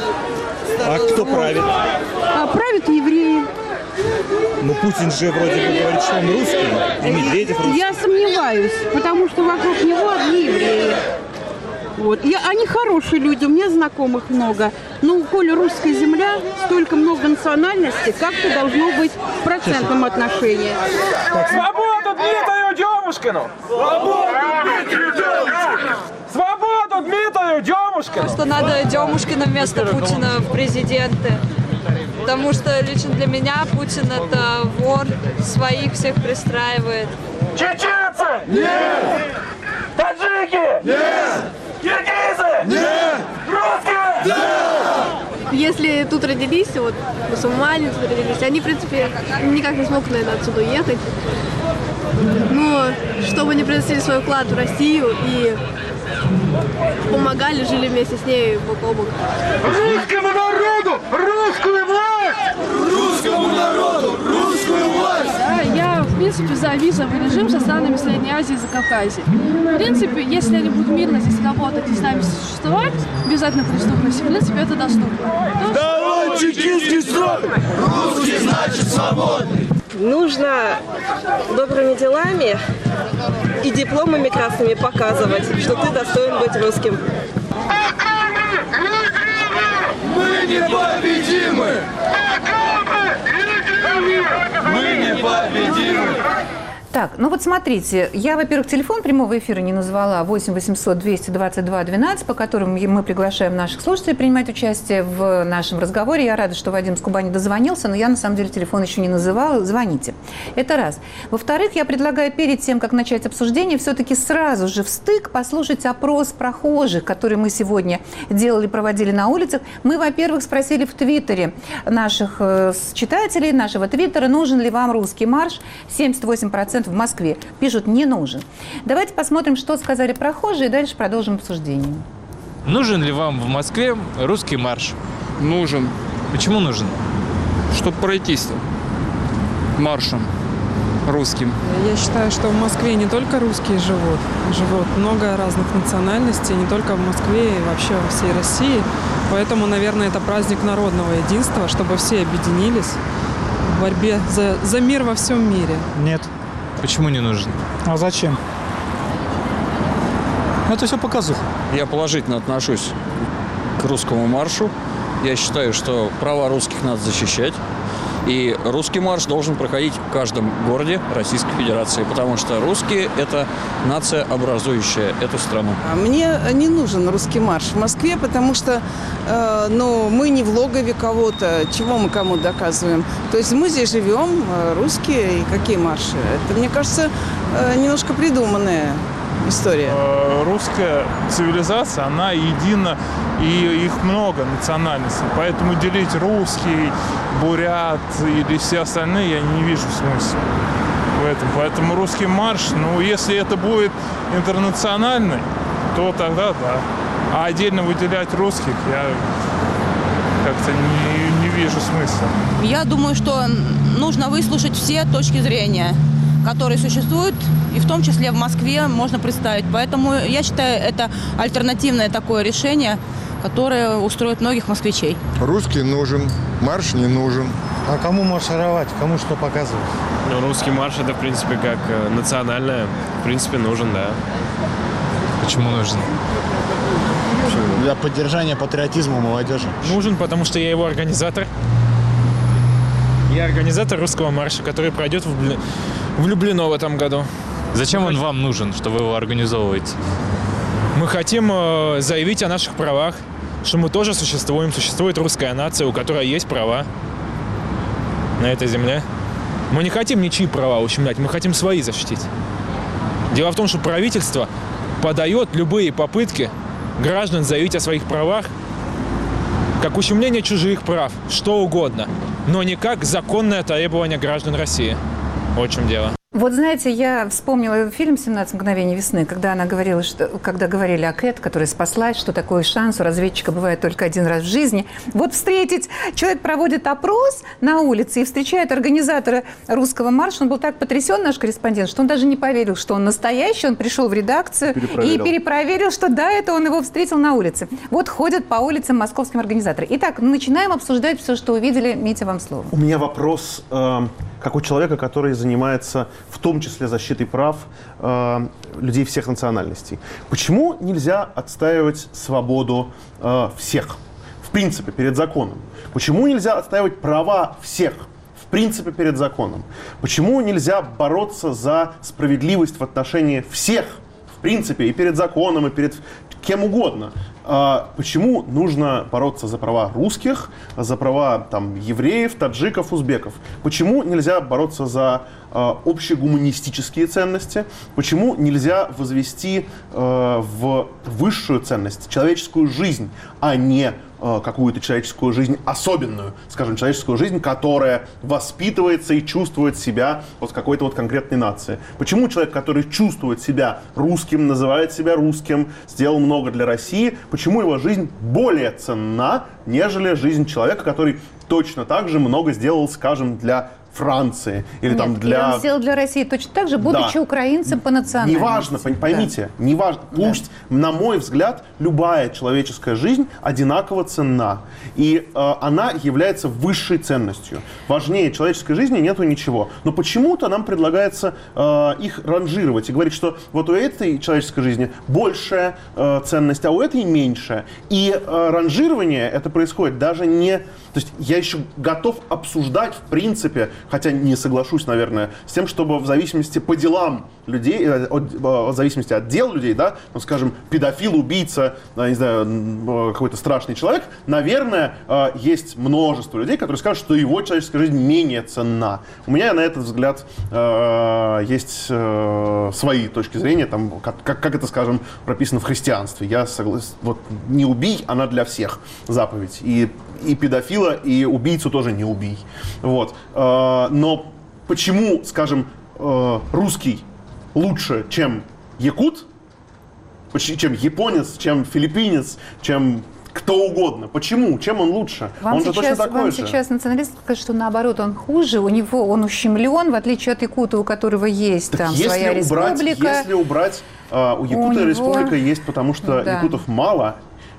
А кто правит? А правят евреи. Ну, Путин же вроде бы говорит, что он русский, и Медведев русский. Я сомневаюсь, потому что вокруг него одни евреи. Вот. Они хорошие люди, у меня знакомых много. Но коли русская земля, столько много национальностей, как-то должно быть в процентном отношении. Свободу Дмитрию Демушкину! Свободу Дмитрию Демушкину! Свободу Дмитрию Демушкину! Что надо Демушкина вместо Путина в президенты. Потому что лично для меня Путин – это вор, своих всех пристраивает. Чеченцы! Нет! Таджики! Нет! Киргизы! Нет! Русские! Да! Если тут родились, вот мусульмане тут родились, они, в принципе, никак не смогут, наверное, отсюда уехать. Но чтобы они приносили свой вклад в Россию и помогали, жили вместе с ней бок о бок. Русскому народу! Русскую власть! Русскому народу! Русскую власть! Да, я, в принципе, за визовый режим со странами Средней Азии и Закавказья. В принципе, если они будут мирно здесь работать и с нами существовать, без этих преступности, в принципе, это доступно. Давай, чекистский строй! Русский значит свободный! Нужно добрыми делами и дипломами красными показывать, что ты достоин быть русским. Мы непобедимы! Мы непобедимы! Так, ну вот смотрите, я, во-первых, телефон прямого эфира не назвала, 8 800 222 12, по которому мы приглашаем наших слушателей принимать участие в нашем разговоре. Я рада, что Вадим с Кубани дозвонился, но я, на самом деле, телефон еще не называла. Звоните. Это раз. Во-вторых, я предлагаю перед тем, как начать обсуждение, все-таки сразу же в стык послушать опрос прохожих, который мы сегодня делали, проводили на улицах. Мы, во-первых, спросили в Твиттере наших читателей, нашего Твиттера, нужен ли вам русский марш. 78% в Москве пишут «не нужен». Давайте посмотрим, что сказали прохожие, и дальше продолжим обсуждение. Нужен ли вам в Москве русский марш? Нужен. Почему нужен? Чтобы пройтись. маршем русским. Я считаю, что в Москве не только русские живут. Живут много разных национальностей, не только в Москве и вообще во всей России. Поэтому, наверное, это праздник народного единства, чтобы все объединились в борьбе за мир во всем мире. Нет. Почему не нужен? А зачем? Это все показуха. Я положительно отношусь к русскому маршу. Я считаю, что права русских надо защищать. И русский марш должен проходить в каждом городе Российской Федерации, потому что русские – это нация, образующая эту страну. Мне не нужен русский марш в Москве, потому что мы не в логове кого-то, чего мы кому доказываем. То есть мы здесь живем, русские, и какие марши? Это, мне кажется, немножко придуманная история. Русская цивилизация, она едина, и их много национальностей. Поэтому делить русский, бурят или все остальные я не вижу смысла в этом. Поэтому русский марш, если это будет интернациональный, то тогда да. А отдельно выделять русских я как-то не вижу смысла. Я думаю, что нужно выслушать все точки зрения, которые существуют, и в том числе в Москве можно представить. Поэтому я считаю, это альтернативное такое решение, которое устроит многих москвичей. Русский нужен, марш не нужен. А кому маршировать, кому что показывать? Русский марш – это, в принципе, как национальное. В принципе, нужен, да. Почему нужен? Для поддержания патриотизма молодежи. Нужен, потому что я его организатор. Я организатор русского марша, который пройдет в Люблино в этом году. Зачем он вам нужен, что вы его организовываете? Мы хотим заявить о наших правах, что мы тоже существуем. Существует русская нация, у которой есть права на этой земле. Мы не хотим ничьи права ущемлять, мы хотим свои защитить. Дело в том, что правительство подает любые попытки граждан заявить о своих правах, как ущемление чужих прав, что угодно, но не как законное требование граждан России. Вот в чем дело. Вот знаете, я вспомнила фильм «17 мгновений весны», когда она говорила, когда говорили о Кэт, которая спаслась, что такой шанс у разведчика бывает только один раз в жизни. Вот встретить, человек проводит опрос на улице и встречает организатора русского марша. Он был так потрясен, наш корреспондент, что он даже не поверил, что он настоящий. Он пришел в редакцию и перепроверил, что да, это он его встретил на улице. Вот ходят по улицам московским организаторы. Итак, начинаем обсуждать все, что увидели. Митя, вам слово. У меня вопрос, как у человека, который занимается в том числе защитой прав людей всех национальностей. Почему нельзя отстаивать свободу всех, в принципе, перед законом? Почему нельзя отстаивать права всех, в принципе, перед законом? Почему нельзя бороться за справедливость в отношении всех, в принципе, и перед законом, и перед кем угодно? Почему нужно бороться за права русских, за права евреев, таджиков, узбеков? Почему нельзя бороться за общегуманистические ценности? Почему нельзя возвести в высшую ценность человеческую жизнь, а не какую-то человеческую жизнь особенную, скажем, человеческую жизнь, которая воспитывается и чувствует себя вот какой-то вот конкретной нации? Почему человек, который чувствует себя русским, называет себя русским, сделал много для России, почему его жизнь более ценна, нежели жизнь человека, который точно так же много сделал, скажем, для Франции или для... Он сделал для России точно так же, будучи украинцем по национальности. Неважно, поймите, неважно. Пусть, на мой взгляд, любая человеческая жизнь одинаково ценна. И она является высшей ценностью. Важнее человеческой жизни нету ничего. Но почему-то нам предлагается их ранжировать и говорить, что вот у этой человеческой жизни большая ценность, а у этой меньшая. И ранжирование это происходит даже не... То есть я еще готов обсуждать, в принципе, хотя не соглашусь, наверное, с тем, чтобы в зависимости по делам людей, в зависимости от дел людей, да, ну, скажем, педофил, убийца, не знаю, какой-то страшный человек, наверное, есть множество людей, которые скажут, что его человеческая жизнь менее ценна. У меня на этот взгляд есть свои точки зрения, там, как это, скажем, прописано в христианстве. Я согласен, вот не убий, она для всех заповедь. И педофила, и убийцу тоже не убий. Вот. Но почему, скажем, русский лучше, чем якут, чем японец, чем филиппинец, чем кто угодно. Почему? Чем он лучше? Вам Он же точно такой вам же. сейчас националист скажет, что наоборот он хуже, он ущемлен, в отличие от якута, у которого есть Так там если своя республика. Если убрать, у якута республика есть, потому что якутов мало,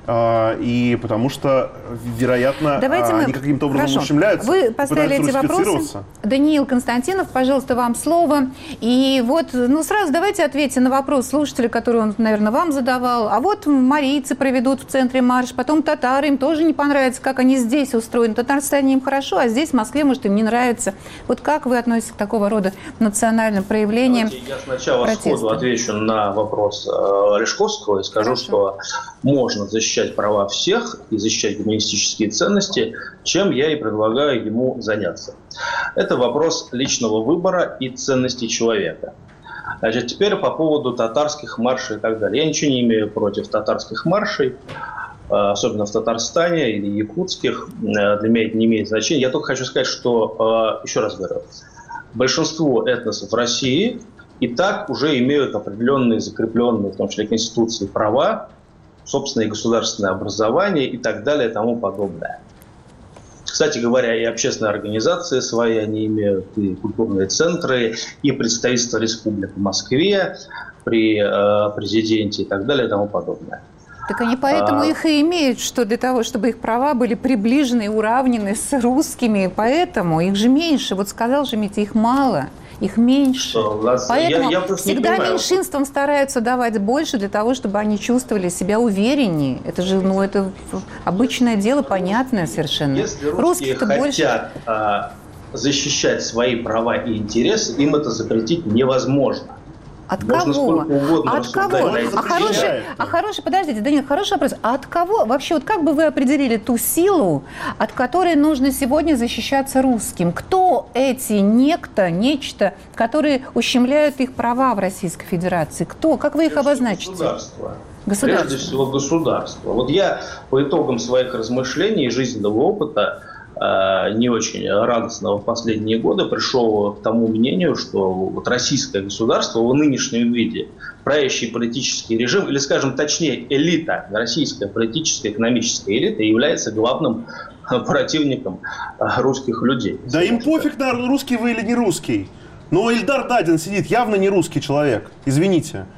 и потому что, вероятно, они каким-то образом ущемляются. Вы поставили эти вопросы. Даниил Константинов, пожалуйста, вам слово. И вот, сразу давайте ответьте на вопрос слушателя, который он, наверное, вам задавал. А вот марийцы проведут в центре марш, потом татары, им тоже не понравится, как они здесь устроены. В Татарстане им хорошо, а здесь, в Москве, может, им не нравится. Вот как вы относитесь к такого рода национальным проявлениям протеста? Я сначала сходу отвечу на вопрос Олешковского и скажу, что можно защищать права всех и защищать гуманистические ценности, чем я и предлагаю ему заняться. Это вопрос личного выбора и ценностей человека. Значит, теперь по поводу татарских маршей и так далее. Я ничего не имею против татарских маршей, особенно в Татарстане или якутских. Для меня это не имеет значения. Я только хочу сказать, что, еще раз говорю, большинство этносов в России и так уже имеют определенные закрепленные, в том числе Конституции, права, собственное государственное образование и так далее и тому подобное. Кстати говоря, и общественные организации свои они имеют, и культурные центры, и представительство республик в Москве при президенте и так далее и тому подобное. Так они поэтому их и имеют, что для того, чтобы их права были приближены и уравнены с русскими, поэтому их же меньше. Вот сказал же Митя, их мало. Их меньше. Поэтому всегда меньшинствам стараются давать больше для того, чтобы они чувствовали себя увереннее. Это же, это обычное дело, понятное совершенно. Если русские хотят защищать свои права и интересы, им это запретить невозможно. От кого? От кого? Подождите, Данил, хороший вопрос. А от кого? Вообще, вот как бы вы определили ту силу, от которой нужно сегодня защищаться русским? Кто эти нечто, которые ущемляют их права в Российской Федерации? Кто? Как вы их обозначите? Государство. Прежде всего государство. Вот я по итогам своих размышлений и жизненного опыта не очень радостного в последние годы пришел к тому мнению, что вот российское государство в нынешнем виде, правящий политический режим, или, скажем точнее, элита, российская политическая экономическая элита является главным противником русских людей. Да им пофиг, на русский вы или не русский. Но Ильдар Дадин сидит, явно не русский человек. Извините.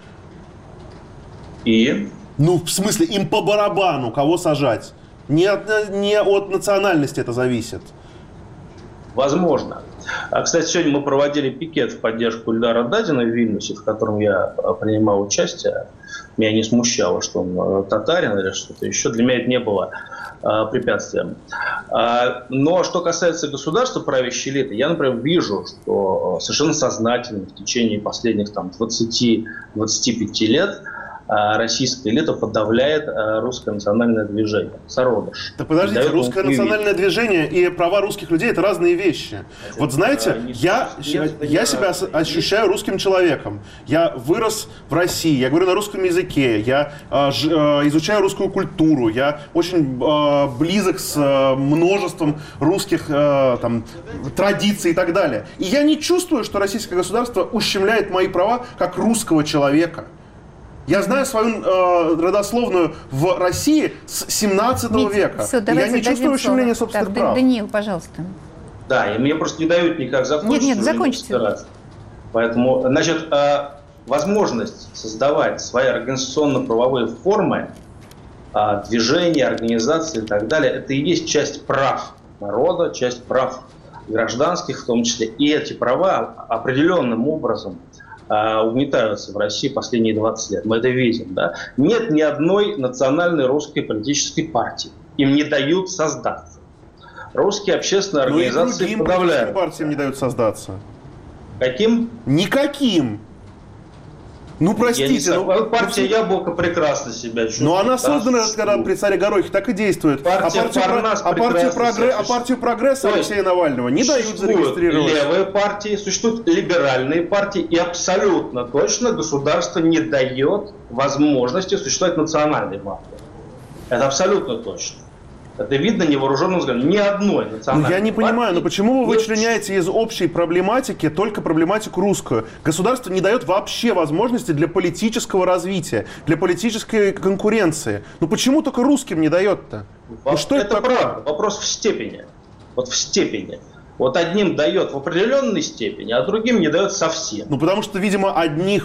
И? В смысле, им по барабану, кого сажать. Не от национальности это зависит. Возможно. Кстати, сегодня мы проводили пикет в поддержку Ильдара Дадина в Вильнюсе, в котором я принимал участие. Меня не смущало, что он татарин или что-то еще. Для меня это не было препятствием. Но что касается государства, правящей элиты, я, например, вижу, что совершенно сознательно в течение последних 20-25 лет российская элита подавляет русское национальное движение. Зародыш. Да подождите, русское национальное движение и права русских людей – это разные вещи. Вот знаете, я себя ощущаю русским человеком. Я вырос в России, я говорю на русском языке, я изучаю русскую культуру, я очень близок с множеством русских традиций и так далее. И я не чувствую, что российское государство ущемляет мои права как русского человека. Я знаю свою родословную в России с 17 века. Я не чувствую ущемления собственных прав. Даниил, пожалуйста. Да, и мне просто не дают никак закончить. Нет, закончите. Поэтому, возможность создавать свои организационно-правовые формы, движения, организации и так далее, это и есть часть прав народа, часть прав гражданских в том числе. И эти права определенным образом угнетаются в России последние 20 лет. Мы это видим. Да? Нет ни одной национальной русской политической партии. Им не дают создаться. Русские общественные организации подавляют. Партиям не дают создаться. Каким? Никаким. Простите. Партия «Яблоко» прекрасно себя чувствует. Но она создана, когда при царе Горохе так и действует. Партию «Прогресса» Алексея Навального не дают зарегистрировать. Существуют левые партии, существуют либеральные партии, и абсолютно точно государство не дает возможности существовать национальной партии. Это абсолютно точно. Это видно невооруженным взглядом. Ни одной национальной Я не понимаю, но почему вы нет. вычленяете из общей проблематики только проблематику русскую? Государство не дает вообще возможности для политического развития, для политической конкуренции. Ну почему только русским не дает-то? Ну, что это такое? Правда. Вопрос в степени. Вот в степени. Вот одним дает в определенной степени, а другим не дает совсем. Ну, потому что, видимо, одних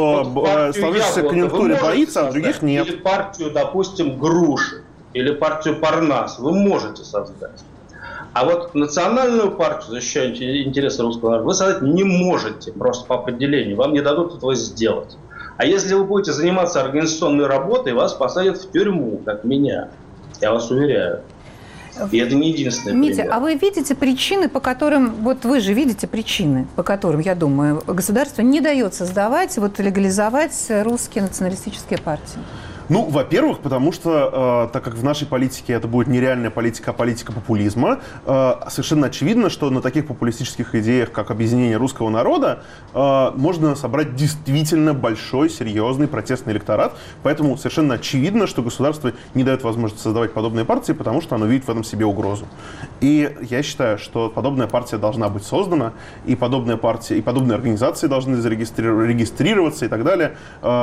в сложившейся конъюнктуре боится, а других нет. Или партию, допустим, Груши, или партию Парнас вы можете создать. А вот национальную партию, защищающую интересы русского народа, вы создать не можете просто по определению. Вам не дадут этого сделать. А если вы будете заниматься организационной работой, вас посадят в тюрьму, как меня. Я вас уверяю. И это не единственный Митя, пример. а вы видите причины, по которым, вот вы же видите причины, по которым, я думаю, государство не дает создавать, вот легализовать русские националистические партии? Ну, во-первых, потому что, так как в нашей политике это будет нереальная политика, а политика популизма, совершенно очевидно, что на таких популистических идеях, как объединение русского народа, можно собрать действительно большой, серьезный протестный электорат. Поэтому совершенно очевидно, что государство не дает возможности создавать подобные партии, потому что оно видит в этом себе угрозу. И я считаю, что подобная партия должна быть создана, и подобная партия, и подобные организации должны регистрироваться и так далее.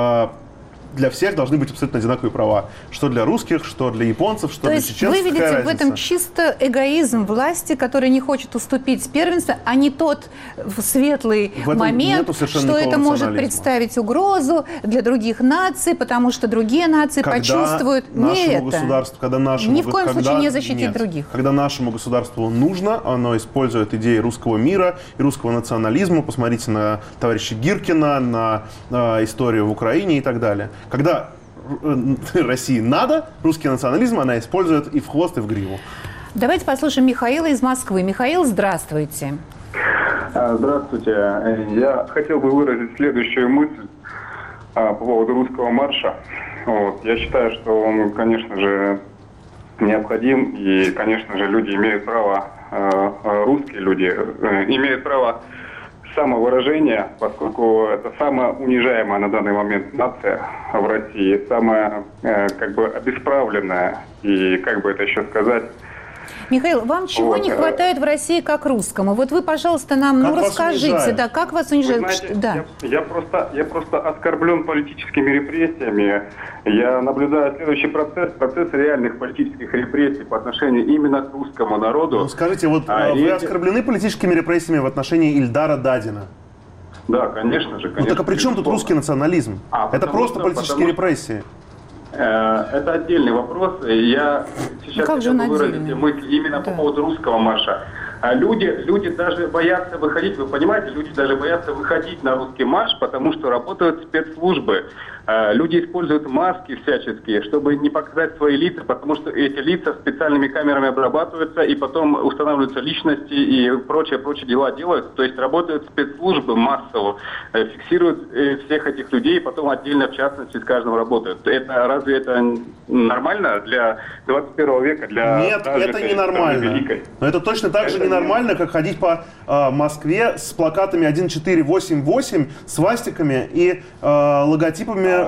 Для всех должны быть абсолютно одинаковые права. Что для русских, что для японцев, что для чеченцев. То есть вы видите в этом чисто эгоизм власти, который не хочет уступить первенство, а не тот светлый момент, что это может представить угрозу для других наций, потому что другие нации почувствуют не это. Когда нашему, ни в коем случае не защитить других. Когда нашему государству нужно, оно использует идеи русского мира и русского национализма. Посмотрите на товарища Гиркина, на историю в Украине и так далее. Когда России надо, русский национализм она использует и в хвост, и в гриву. Давайте послушаем Михаила из Москвы. Михаил, здравствуйте. Здравствуйте. Я хотел бы выразить следующую мысль по поводу русского марша. Вот. Я считаю, что он, конечно же, необходим. И, конечно же, люди имеют право, русские люди имеют право самовыражение, поскольку это самая унижаемая на данный момент нация в России, самая как бы обесправленная и, как бы это еще сказать... Михаил, вам чего не хватает в России как русскому? Вот вы, пожалуйста, нам расскажите, да, как вас унижают? Знаете, да. я просто оскорблен политическими репрессиями. Я наблюдаю следующий процесс реальных политических репрессий по отношению именно к русскому народу. Ну, скажите, вот вы оскорблены политическими репрессиями в отношении Ильдара Дадина? Да, конечно же. Ну так а при чем тут русский национализм? Это просто политические репрессии. Это отдельный вопрос. Я сейчас хочу выразить мысль именно по поводу русского марша. Люди даже боятся выходить, вы понимаете, люди даже боятся выходить на русский марш, потому что работают спецслужбы. Люди используют маски всяческие, чтобы не показать свои лица, потому что эти лица специальными камерами обрабатываются, и потом устанавливаются личности и прочие дела делают. То есть работают спецслужбы массово, фиксируют всех этих людей, и потом отдельно, в частности, с каждым работают. Разве это нормально для 21 века? Нет, это ненормально. Но это точно так же ненормально, как ходить по Москве с плакатами 1488, свастиками и логотипами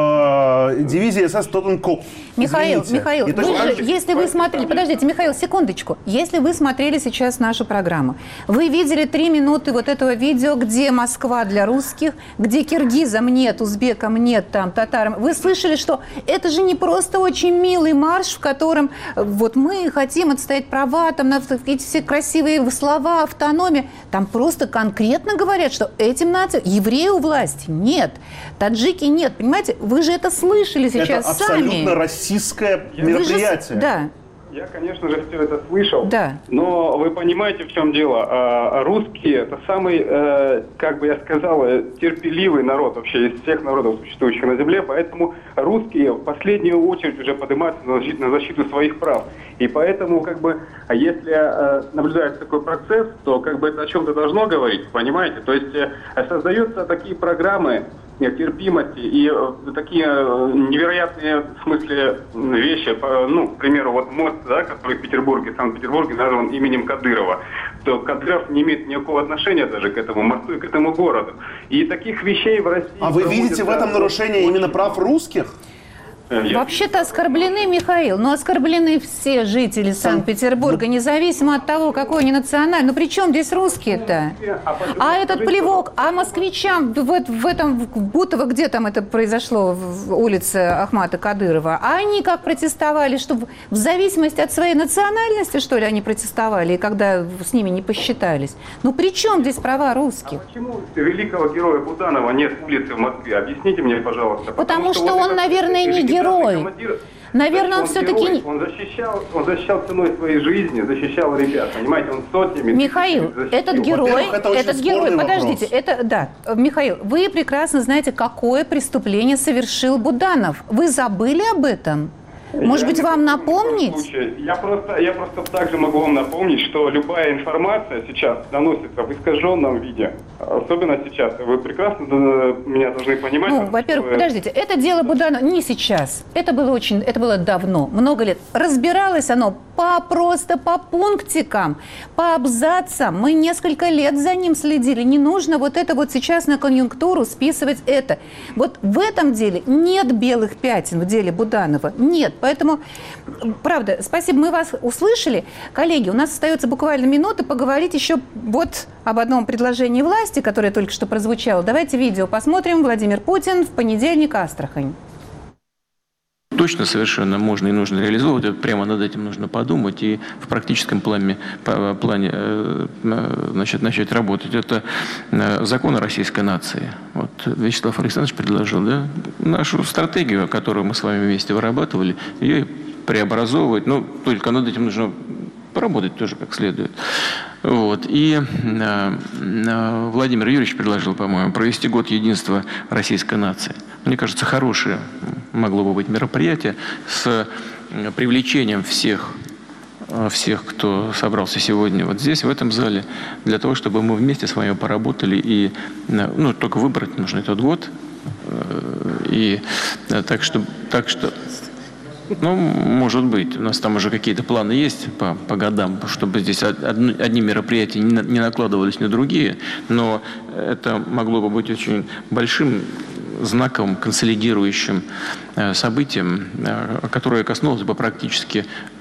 дивизии СС Тоттенкоп. Михаил, вы же, если вы смотрели, подождите, Михаил, секундочку. Если вы смотрели сейчас нашу программу, вы видели 3 минуты вот этого видео, где Москва для русских, где киргизам нет, узбекам нет, там, татарам. Вы слышали, что это же не просто очень милый марш, в котором вот мы хотим отстоять права, там, эти все красивые слова, автономия. Там просто конкретно говорят, что этим нациям, евреи у власти нет, таджики нет. Понимаете, вы же это слышали сейчас сами. Это абсолютно российское мероприятие. Да. Я, конечно же, все это слышал, да. Но вы понимаете, в чем дело. Русские – это самый, как бы я сказал, терпеливый народ вообще из всех народов, существующих на Земле, поэтому русские в последнюю очередь уже поднимаются на защиту своих прав. И поэтому, как бы, если наблюдается такой процесс, то как бы это о чем-то должно говорить, понимаете? То есть создаются такие программы терпимости и такие невероятные в смысле вещи, ну, к примеру, вот мост, да, который в Петербурге, Санкт-Петербурге назван именем Кадырова, то Кадыров не имеет никакого отношения даже к этому мосту и к этому городу. И таких вещей в России... А вы видите в этом нарушение именно прав русских? Вообще-то оскорблены, Михаил, но оскорблены все жители Санкт-Петербурга, независимо от того, какой они национальный. Ну при чем здесь русские-то? А этот плевок, а москвичам в этом, в Бутово, где там это произошло, в улице Ахмата Кадырова, а они как протестовали, что в зависимости от своей национальности, что ли, они протестовали, и когда с ними не посчитались? Ну при чем здесь права русских? А почему великого героя Буданова нет улицы в Москве? Объясните мне, пожалуйста. Потому что он, наверное, не герой. Наверное, он все-таки... Он защищал ценой своей жизни, защищал ребят, понимаете, он сотнями... Михаил, этот герой, подождите, Михаил, вы прекрасно знаете, какое преступление совершил Буданов. Вы забыли об этом? Может быть, вам напомнить? Я просто также могу вам напомнить, что любая информация сейчас доносится в искаженном виде. Особенно сейчас. Вы прекрасно меня должны понимать. Ну, во-первых, подождите, это дело Буданова не сейчас. Это было давно, много лет. Разбиралось оно просто по пунктикам, по абзацам. Мы несколько лет за ним следили. Не нужно вот это вот сейчас на конъюнктуру списывать это. Вот в этом деле нет белых пятен, в деле Буданова. Нет. Поэтому, правда, спасибо, мы вас услышали. Коллеги, у нас остается буквально минута поговорить еще вот об одном предложении власти, которое только что прозвучало. Давайте видео посмотрим. Владимир Путин в понедельник, Астрахань. Точно совершенно можно и нужно реализовывать. Прямо над этим нужно подумать и в практическом плане начать работать. Это закон о российской нации. Вот Вячеслав Александрович предложил, да, нашу стратегию, которую мы с вами вместе вырабатывали, ее преобразовывать. Но только над этим нужно поработать тоже как следует. Вот. И Владимир Юрьевич предложил, по-моему, провести год единства российской нации. Мне кажется, хорошее могло бы быть мероприятие с привлечением всех, кто собрался сегодня вот здесь, в этом зале, для того, чтобы мы вместе с вами поработали. И, только выбрать нужно этот год. И так что, может быть, у нас там уже какие-то планы есть по годам, чтобы здесь одни мероприятия не накладывались на другие, но это могло бы быть очень большим знаковым, консолидирующим событием, которое коснулось бы практически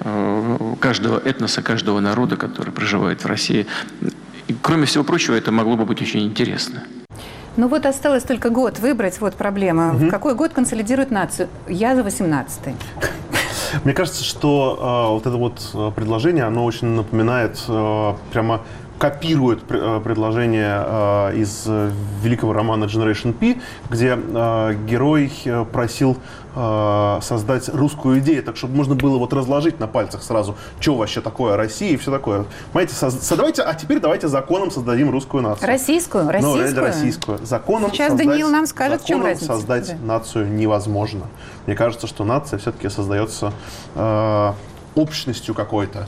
каждого этноса, каждого народа, который проживает в России. И, кроме всего прочего, это могло бы быть очень интересно. Ну вот осталось только год выбрать, вот проблема. В какой год консолидирует нацию? Я за 18-й. Мне кажется, что вот это вот предложение, оно очень напоминает, прямо копирует предложение из великого романа Generation P, где герой просил создать русскую идею, так чтобы можно было вот разложить на пальцах сразу, что вообще такое Россия и все такое. Понимаете, а теперь давайте законом создадим русскую нацию. Российскую? Ну, российскую. Законом сейчас Даниил нам скажет, в чем разница. Создать нацию невозможно. Мне кажется, что нация все-таки создается общностью какой-то.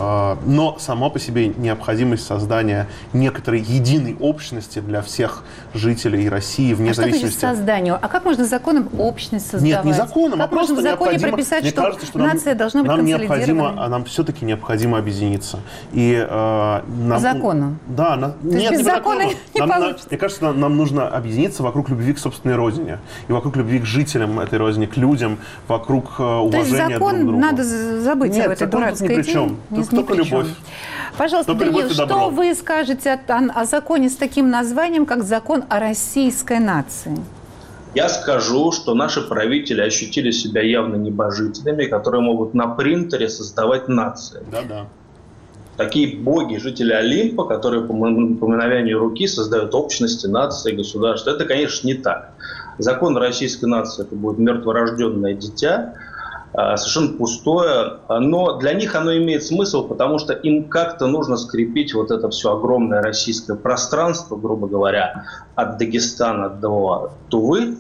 Но сама по себе необходимость создания некоторой единой общности для всех жителей России вне зависимости... Что созданию? А как можно законом общность создавать? Нет, не законом, как а просто можно в законе прописать, что кажется, что нация должна быть консолидированной? Нам все-таки необходимо объединиться. И, по закону? Да. То есть без закона не получится? Мне кажется, нам нужно объединиться вокруг любви к собственной родине. И вокруг любви к жителям этой родины, к людям, вокруг уважения друг к другу. То есть закон надо забыть об этой дурацкой идее? Только любовь. Пожалуйста, Даниил, что вы скажете о законе с таким названием, как закон о российской нации? Я скажу, что наши правители ощутили себя явно небожителями, которые могут на принтере создавать нации. Да. Такие боги, жители Олимпа, которые по мановению руки создают общности, нации, государства. Это, конечно, не так. Закон российской нации – это будет мертворожденное дитя, совершенно пустое, но для них оно имеет смысл, потому что им как-то нужно скрепить вот это все огромное российское пространство, грубо говоря, от Дагестана до Тувы,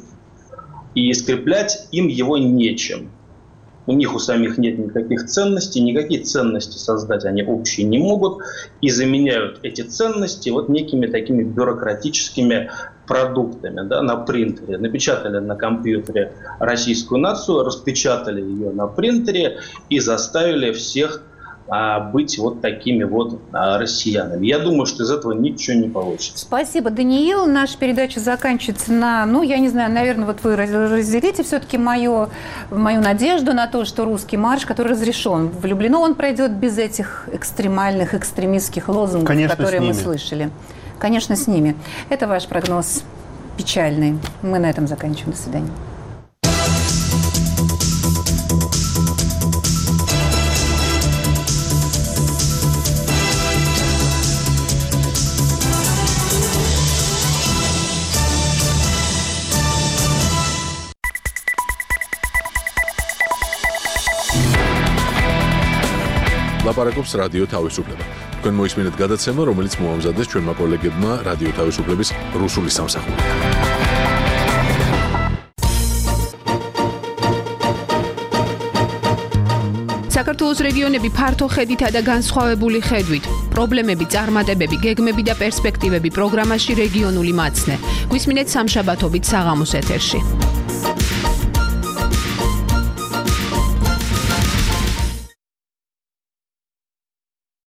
и скреплять им его нечем. У них у самих нет никаких ценностей, никакие ценности создать они общие не могут, и заменяют эти ценности вот некими такими бюрократическими продуктами, да, на принтере. Напечатали на компьютере российскую нацию, распечатали ее на принтере и заставили всех быть вот такими вот россиянами. Я думаю, что из этого ничего не получится. Спасибо, Даниил. Наша передача заканчивается на, я не знаю, наверное, вот вы разделите все-таки мою надежду на то, что русский марш, который разрешен в Люблино, он пройдет без этих экстремальных, экстремистских лозунгов, конечно, которые мы слышали. Конечно, с ними. Это ваш прогноз печальный. Мы на этом заканчиваем. До свидания. ლაპარაკობს რადიო თავისუფლება. თქვენ მოისმინეთ გადაცემა, რომელიც მოამზადეს ჩვენმა კოლეგებმა რადიო თავისუფლების რუსული სამსახურიდან. საქართველოს რეგიონები ფართო ხედითა და განსხვავებული ხედვით. პრობლემები, წარმატებები, გეგმები და პერსპექტივები პროგრამაში რეგიონული მაცნე. გვისმინეთ სამშაბათობით საღამოს ეთერში.